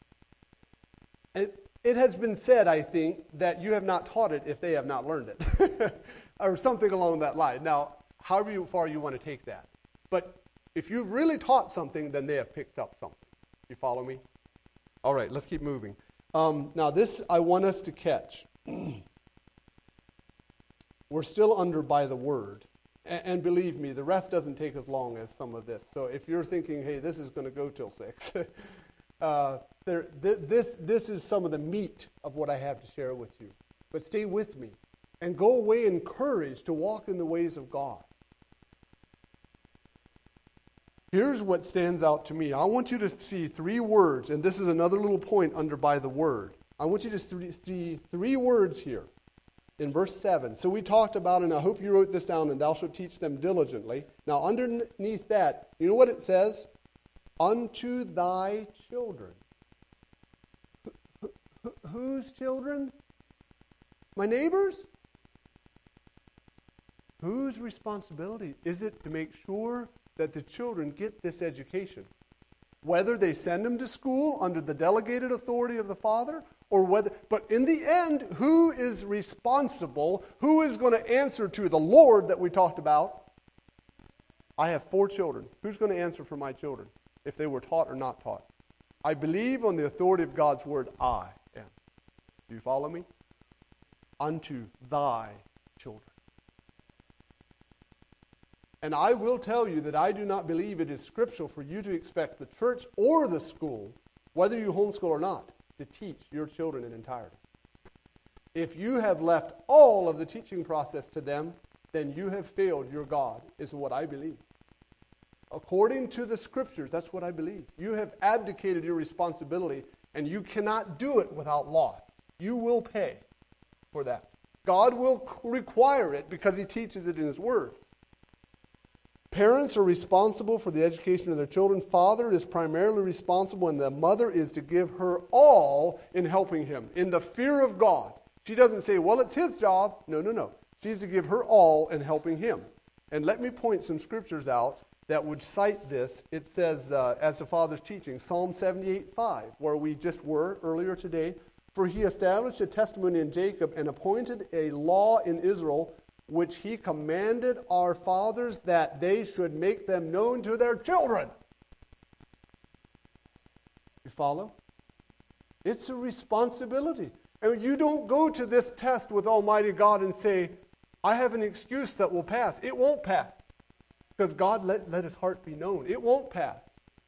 It has been said, I think, that you have not taught it if they have not learned it. Or something along that line. Now, however far you want to take that. But if you've really taught something, then they have picked up something. You follow me? All right, let's keep moving. Now, this I want us to catch. We're still under by the word. And believe me, the rest doesn't take as long as some of this. So if you're thinking, hey, this is going to go till 6, this is some of the meat of what I have to share with you. But stay with me and go away encouraged to walk in the ways of God. Here's what stands out to me. I want you to see 3 words, and this is another little point under by the word. I want you to see 3 words here in verse 7. So we talked about, and I hope you wrote this down, and thou shalt teach them diligently. Now underneath that, you know what it says? Unto thy children. Whose children? My neighbors? Whose responsibility is it to make sure that the children get this education? Whether they send them to school under the delegated authority of the father, or whether, but in the end, who is responsible? Who is going to answer to the Lord that we talked about? I have 4 children. Who's going to answer for my children if they were taught or not taught? I believe on the authority of God's word, I am. Do you follow me? Unto thy children. And I will tell you that I do not believe it is scriptural for you to expect the church or the school, whether you homeschool or not, to teach your children in entirety. If you have left all of the teaching process to them, then you have failed your God, is what I believe. According to the scriptures, that's what I believe. You have abdicated your responsibility, and you cannot do it without loss. You will pay for that. God will require it because he teaches it in his word. Parents are responsible for the education of their children. Father is primarily responsible, and the mother is to give her all in helping him, in the fear of God. She doesn't say, well, it's his job. No. She's to give her all in helping him. And let me point some scriptures out that would cite this. It says, as the Father's teaching, Psalm 78:5, where we just were earlier today, for he established a testimony in Jacob and appointed a law in Israel, which he commanded our fathers that they should make them known to their children. You follow? It's a responsibility. And you don't go to this test with Almighty God and say, I have an excuse that will pass. It won't pass. Because God let his heart be known. It won't pass.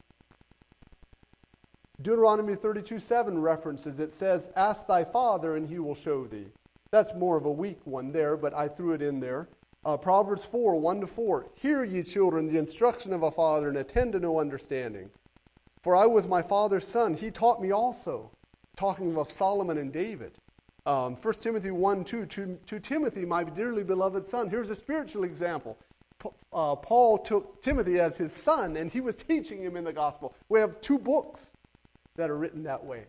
Deuteronomy 32:7 references, it says, ask thy father and he will show thee. That's more of a weak one there, but I threw it in there. Proverbs 4:1-4. Hear ye children the instruction of a father, and attend to no understanding. For I was my father's son, he taught me also. Talking of Solomon and David. 1 Timothy 1:2, to Timothy, my dearly beloved son. Here's a spiritual example. Paul took Timothy as his son, and he was teaching him in the gospel. We have 2 books that are written that way.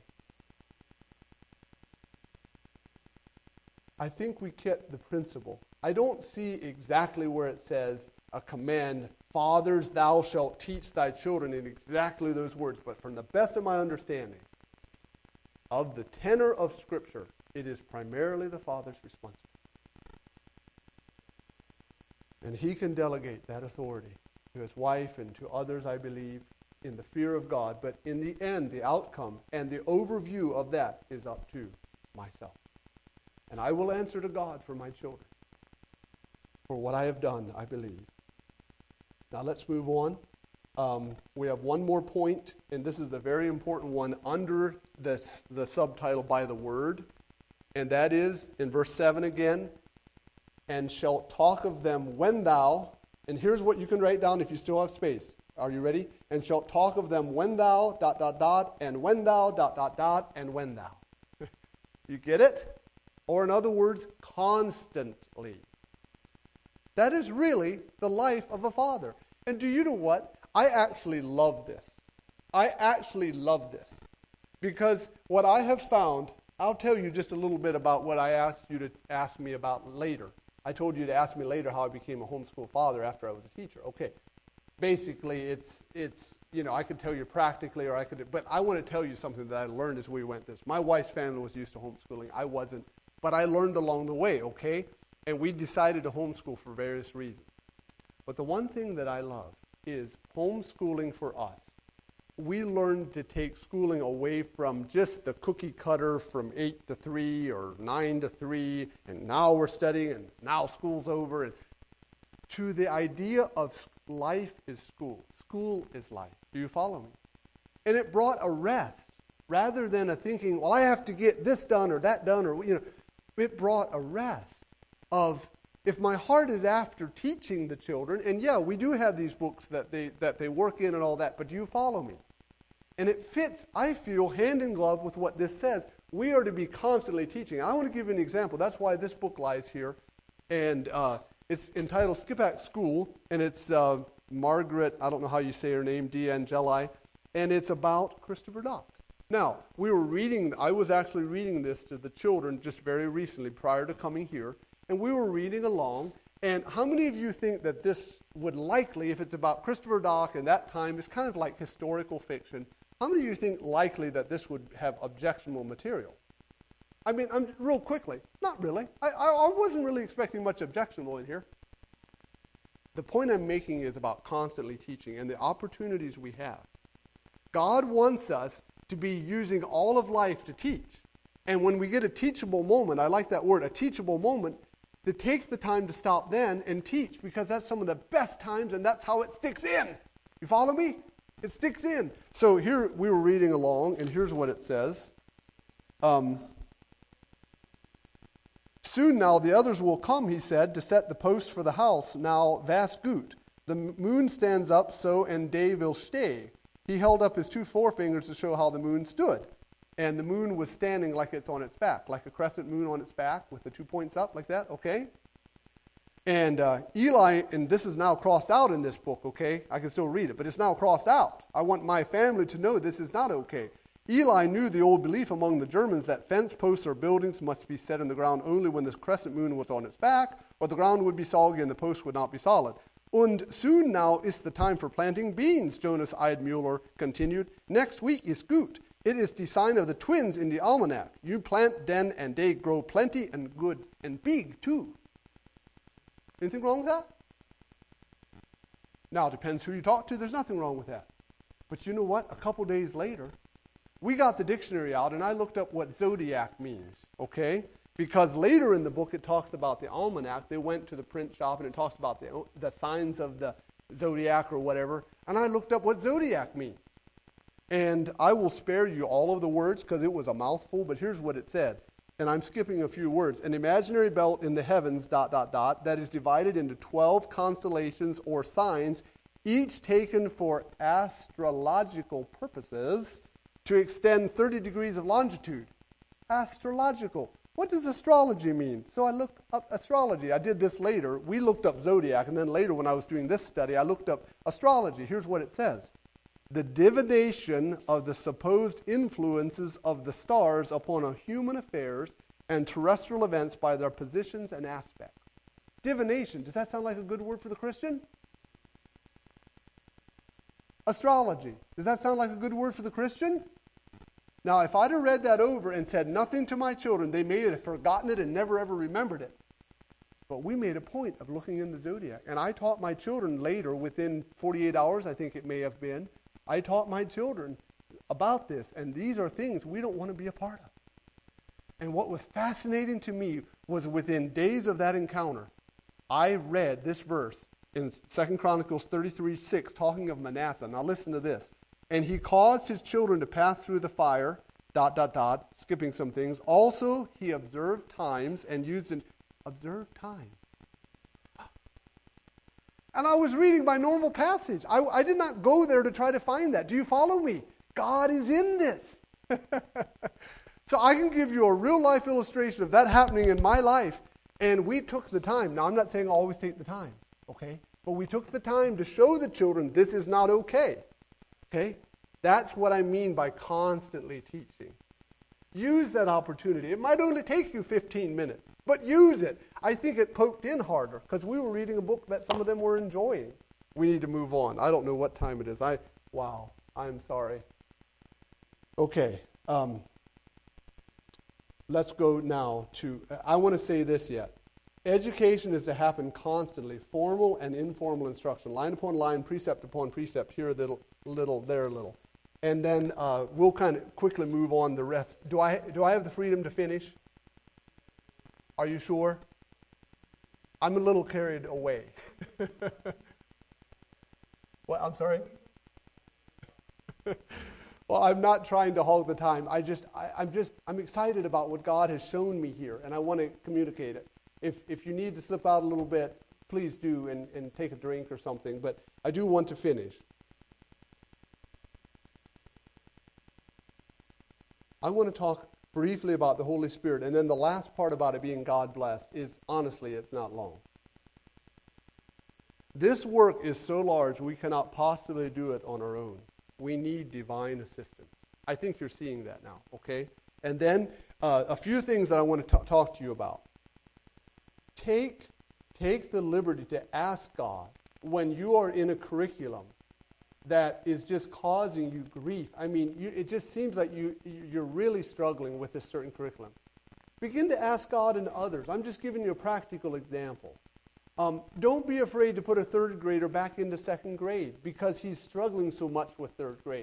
I think we get the principle. I don't see exactly where it says a command, fathers, thou shalt teach thy children, in exactly those words. But from the best of my understanding of the tenor of Scripture, it is primarily the father's responsibility. And he can delegate that authority to his wife and to others, I believe, in the fear of God. But in the end, the outcome and the overview of that is up to myself. And I will answer to God for my children, for what I have done, I believe. Now let's move on. We have one more point, and this is a very important one under the subtitle, by the word. And that is, in verse 7 again, and shalt talk of them when thou, and here's what you can write down if you still have space. Are you ready? And shalt talk of them when thou, ... and when thou, ... and when thou. You get it? Or in other words, constantly. That is really the life of a father. And do you know what? I actually love this. I actually love this. Because what I have found, I'll tell you just a little bit about what I asked you to ask me about later. I told you to ask me later how I became a homeschool father after I was a teacher. Okay. Basically, it's I could tell you practically, or I could, but I want to tell you something that I learned as we went this. My wife's family was used to homeschooling. I wasn't, but I learned along the way, okay? And we decided to homeschool for various reasons. But the one thing that I love is homeschooling for us. We learned to take schooling away from just the cookie cutter from 8 to 3 or 9 to 3, and now we're studying, and now school's over, and to the idea of life is school. School is life. Do you follow me? And it brought a rest rather than a thinking, well, I have to get this done or that done, or, it brought a rest of, if my heart is after teaching the children, and yeah, we do have these books that they work in and all that, but do you follow me? And it fits, I feel, hand in glove with what this says. We are to be constantly teaching. I want to give you an example. That's why this book lies here. And it's entitled Skip Back School, and it's Margaret, I don't know how you say her name, D'Angeli, and it's about Christopher Dock. Now, I was actually reading this to the children just very recently prior to coming here, and we were reading along, and how many of you think that this would likely, if it's about Christopher Dock and that time, it's kind of like historical fiction, how many of you think likely that this would have objectionable material? I mean, real quickly, not really. I wasn't really expecting much objectionable in here. The point I'm making is about constantly teaching and the opportunities we have. God wants us to be using all of life to teach. And when we get a teachable moment, I like that word, a teachable moment, to take the time to stop then and teach, because that's some of the best times, and that's how it sticks in. You follow me? It sticks in. So here we were reading along, and here's what it says. Soon now the others will come, he said, to set the posts for the house. Now vast gut. The moon stands up so, and day will stay. He held up his 2 forefingers to show how the moon stood. And the moon was standing like it's on its back, like a crescent moon on its back with the 2 points up like that, okay? And Eli, and this is now crossed out in this book, okay? I can still read it, but it's now crossed out. I want my family to know this is not okay. Eli knew the old belief among the Germans that fence posts or buildings must be set in the ground only when the crescent moon was on its back, or the ground would be soggy and the post would not be solid. Und soon now is the time for planting beans, Jonas Eidmuller continued. Next week is gut. It is the sign of the twins in the almanac. You plant then, and they grow plenty and good and big too. Anything wrong with that? Now, it depends who you talk to. There's nothing wrong with that. But you know what? A couple days later, we got the dictionary out, and I looked up what zodiac means, okay? Because later in the book, it talks about the almanac. They went to the print shop, and it talks about the signs of the zodiac or whatever. And I looked up what zodiac means. And I will spare you all of the words because it was a mouthful, but here's what it said. And I'm skipping a few words. An imaginary belt in the heavens, ... that is divided into 12 constellations or signs, each taken for astrological purposes to extend 30 degrees of longitude. Astrological. What does astrology mean? So I looked up astrology. I did this later. We looked up zodiac, and then later when I was doing this study, I looked up astrology. Here's what it says. The divination of the supposed influences of the stars upon human affairs and terrestrial events by their positions and aspects. Divination. Does that sound like a good word for the Christian? Astrology. Does that sound like a good word for the Christian? Now, if I'd have read that over and said nothing to my children, they may have forgotten it and never ever remembered it. But we made a point of looking in the zodiac. And I taught my children later, within 48 hours, I think it may have been, I taught my children about this, and these are things we don't want to be a part of. And what was fascinating to me was within days of that encounter, I read this verse in 2 Chronicles 33:6, talking of Manasseh. Now listen to this. And he caused his children to pass through the fire, ... skipping some things. Also, he observed times and used an observed times. And I was reading my normal passage. I did not go there to try to find that. Do you follow me? God is in this. So I can give you a real-life illustration of that happening in my life. And we took the time. Now, I'm not saying always take the time, okay? But we took the time to show the children this is not okay. Okay? That's what I mean by constantly teaching. Use that opportunity. It might only take you 15 minutes, but use it. I think it poked in harder because we were reading a book that some of them were enjoying. We need to move on. I don't know what time it is. I'm sorry. Okay. Let's go now to, I want to say this yet. Education is to happen constantly, formal and informal instruction, line upon line, precept upon precept, here a little, there a little. And then we'll kind of quickly move on the rest. Do I have the freedom to finish? Are you sure? I'm a little carried away. What? I'm sorry? Well, I'm not trying to hog the time. I'm excited about what God has shown me here, and I want to communicate it. If you need to slip out a little bit, please do and take a drink or something. But I do want to finish. I want to talk briefly about the Holy Spirit, and then the last part about it being God-blessed is, honestly, it's not long. This work is so large we cannot possibly do it on our own. We need divine assistance. I think you're seeing that now, okay? And then a few things that I want to talk to you about. Take the liberty to ask God when you are in a curriculum that is just causing you grief. I mean, it just seems like you're really struggling with this certain curriculum. Begin to ask God and others. I'm just giving you a practical example. Don't be afraid to put a third grader back into second grade because he's struggling so much with third grade.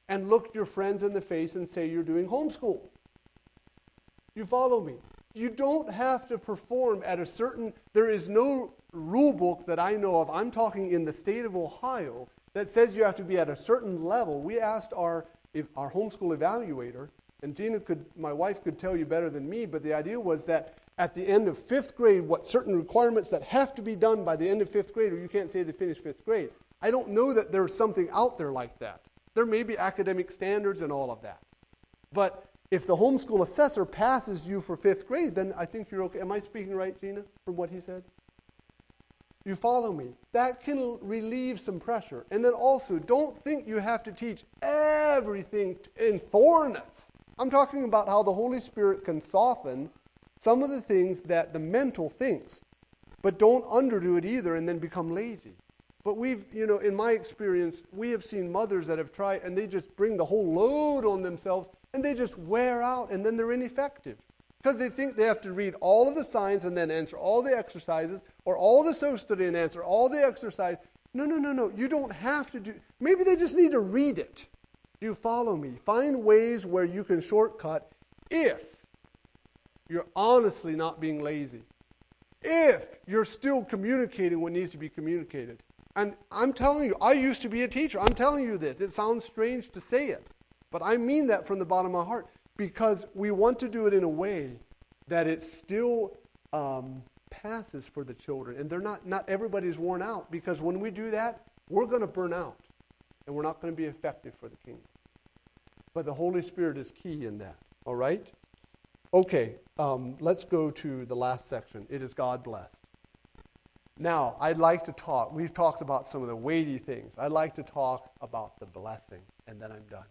and look your friends in the face and say you're doing homeschool. You follow me? You don't have to perform at a certain, there is no rule book that I know of, I'm talking in the state of Ohio, that says you have to be at a certain level. We asked our homeschool evaluator, and Gina my wife could tell you better than me, but the idea was that at the end of 5th grade, what certain requirements that have to be done by the end of 5th grade, or you can't say they finished 5th grade. I don't know that there's something out there like that. There may be academic standards and all of that. But if the homeschool assessor passes you for 5th grade, then I think you're okay. Am I speaking right, Gina, from what he said? You follow me? That can relieve some pressure. And then also, don't think you have to teach everything in thoroughness. I'm talking about how the Holy Spirit can soften some of the things that the mental thinks. But don't underdo it either and then become lazy. But in my experience, we have seen mothers that have tried, and they just bring the whole load on themselves, and they just wear out, and then they're ineffective. Because they think they have to read all of the signs and then answer all the exercises, or all the social study and answer all the exercise. No. You don't have to do. Maybe they just need to read it. You follow me? Find ways where you can shortcut if you're honestly not being lazy. If you're still communicating what needs to be communicated. And I'm telling you, I used to be a teacher. I'm telling you this. It sounds strange to say it. But I mean that from the bottom of my heart. Because we want to do it in a way that it still passes for the children. And they're not everybody's worn out. Because when we do that, we're going to burn out. And we're not going to be effective for the kingdom. But the Holy Spirit is key in that. All right? Okay, let's go to the last section. It is God blessed. Now, I'd like to talk. We've talked about some of the weighty things. I'd like to talk about the blessing, and then I'm done.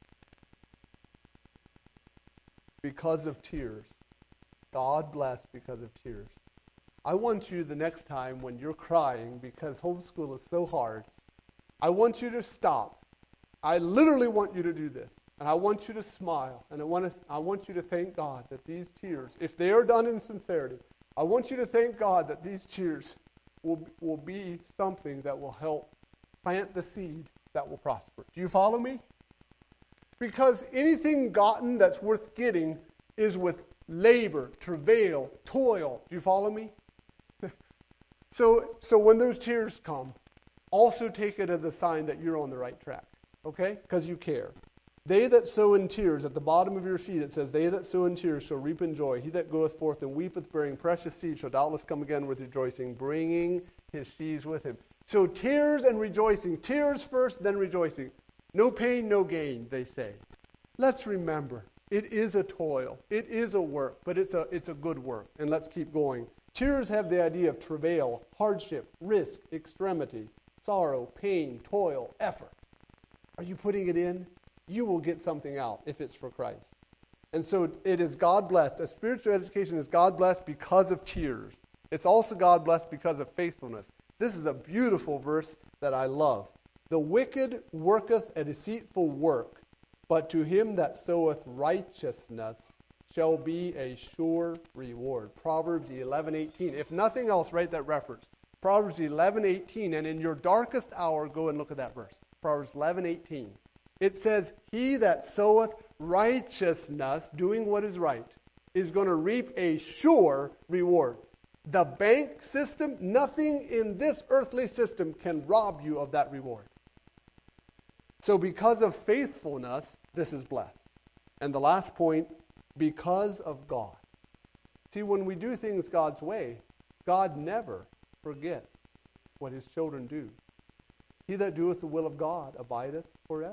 Because of tears. God blessed because of tears. I want you the next time when you're crying because homeschool is so hard, I want you to stop. I literally want you to do this. And I want you to smile. And I want you to thank God that these tears, if they are done in sincerity, I want you to thank God that these tears will be something that will help plant the seed that will prosper. Do you follow me? Because anything gotten that's worth getting is with labor, travail, toil. Do you follow me? So when those tears come, also take it as a sign that you're on the right track. Okay? Because you care. They that sow in tears, at the bottom of your feet it says, they that sow in tears shall reap in joy. He that goeth forth and weepeth, bearing precious seed, shall doubtless come again with rejoicing, bringing his sheaves with him. So tears and rejoicing. Tears first, then rejoicing. No pain, no gain, they say. Let's remember, it is a toil. It is a work, but it's a good work. And let's keep going. Tears have the idea of travail, hardship, risk, extremity, sorrow, pain, toil, effort. Are you putting it in? You will get something out if it's for Christ. And so it is God blessed. A spiritual education is God blessed because of tears. It's also God blessed because of faithfulness. This is a beautiful verse that I love. The wicked worketh a deceitful work, but to him that soweth righteousness shall be a sure reward. Proverbs 11:18. If nothing else, write that reference. Proverbs 11:18. And in your darkest hour, go and look at that verse. Proverbs 11:18. It says, he that soweth righteousness, doing what is right, is going to reap a sure reward. The bank system, nothing in this earthly system can rob you of that reward. So because of faithfulness, this is blessed. And the last point, because of God. See, when we do things God's way, God never forgets what his children do. He that doeth the will of God abideth forever.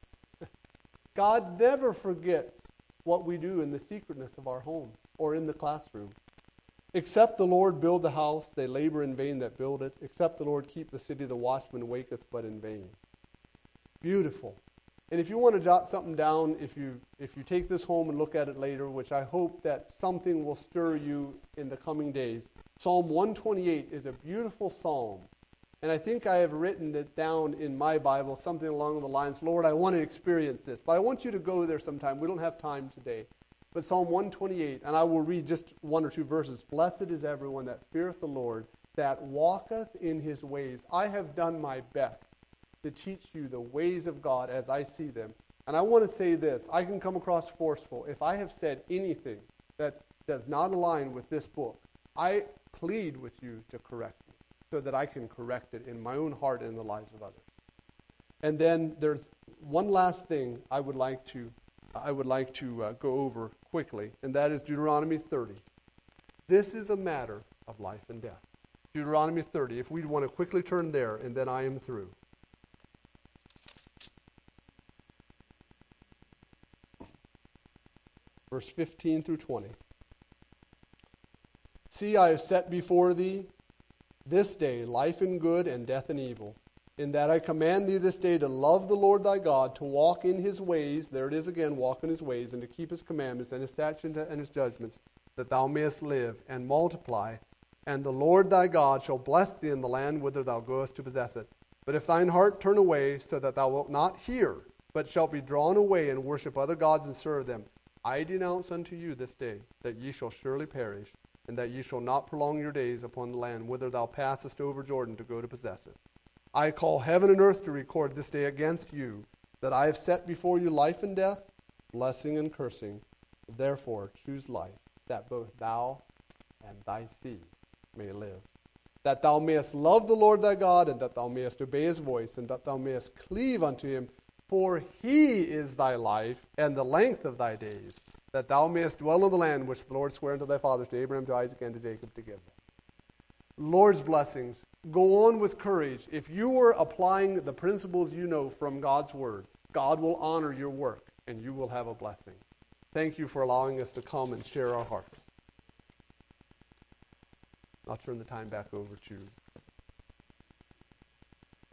God never forgets what we do in the secretness of our home or in the classroom. Except the Lord build the house, they labor in vain that build it. Except the Lord keep the city, the watchman waketh but in vain. Beautiful. And if you want to jot something down, if you take this home and look at it later, which I hope that something will stir you in the coming days, Psalm 128 is a beautiful psalm. And I think I have written it down in my Bible, something along the lines, Lord, I want to experience this. But I want you to go there sometime. We don't have time today. But Psalm 128, and I will read just one or two verses. Blessed is everyone that feareth the Lord, that walketh in his ways. I have done my best to teach you the ways of God as I see them. And I want to say this. I can come across forceful. If I have said anything that does not align with this book, I plead with you to correct me so that I can correct it in my own heart and in the lives of others. And then there's one last thing I would like to go over quickly, and that is Deuteronomy 30. This is a matter of life and death. Deuteronomy 30, if we want to quickly turn there, and then I am through. Verse 15 through 20. See, I have set before thee this day life and good and death and evil, in that I command thee this day to love the Lord thy God, to walk in his ways, there it is again, walk in his ways, and to keep his commandments and his statutes and his judgments, that thou mayest live and multiply. And the Lord thy God shall bless thee in the land whither thou goest to possess it. But if thine heart turn away, so that thou wilt not hear, but shalt be drawn away and worship other gods and serve them, I denounce unto you this day that ye shall surely perish, and that ye shall not prolong your days upon the land whither thou passest over Jordan to go to possess it. I call heaven and earth to record this day against you, that I have set before you life and death, blessing and cursing. Therefore choose life, that both thou and thy seed may live, that thou mayest love the Lord thy God, and that thou mayest obey his voice, and that thou mayest cleave unto him, for he is thy life and the length of thy days, that thou mayest dwell in the land which the Lord sware unto thy fathers, to Abraham, to Isaac, and to Jacob, to give them. Lord's blessings. Go on with courage. If you are applying the principles you know from God's word, God will honor your work, and you will have a blessing. Thank you for allowing us to come and share our hearts. I'll turn the time back over to